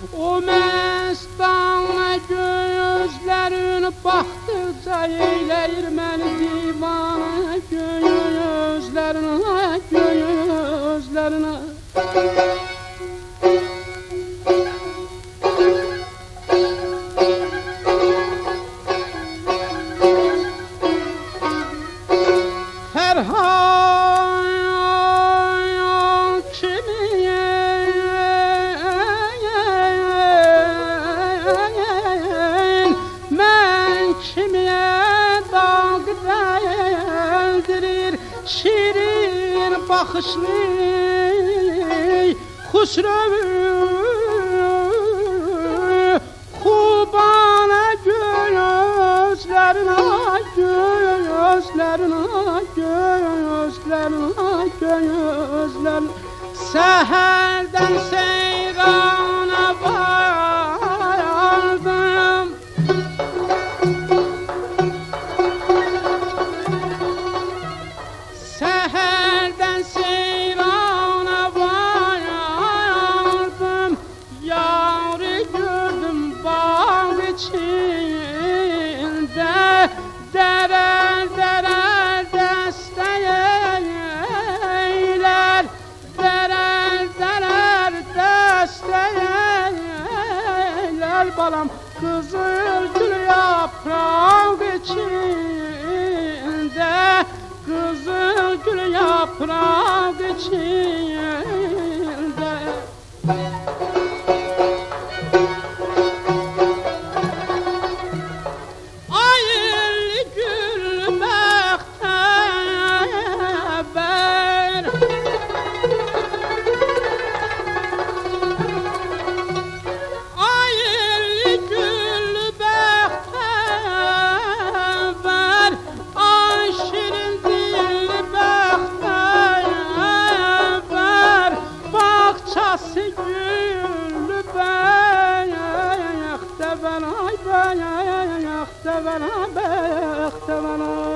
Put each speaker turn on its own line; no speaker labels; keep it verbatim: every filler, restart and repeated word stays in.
O mestana gözlerin baktıkça eyleyir məni divana. Gözlerine, gözlerine. Ferhan kimi men kimiye dalgıdeldirir şirin bakışlı husrevi kubana gözlerine gözlerine gözlerine gözlerine seherden seyrana vardım. Seherden seyrana vardım. Yâri gördüm bağ içinde. Derer derer desteyler. Derer derer desteyler. Balam kızıl gül yaprak içinde. Kızıl gül yaprak içinde. Ayırlı gül bekteber. Ayırlı gül bekteber. Ay şirin dil bekteber. Bahçası güllü bekteber. Ay bekteber, bekteber.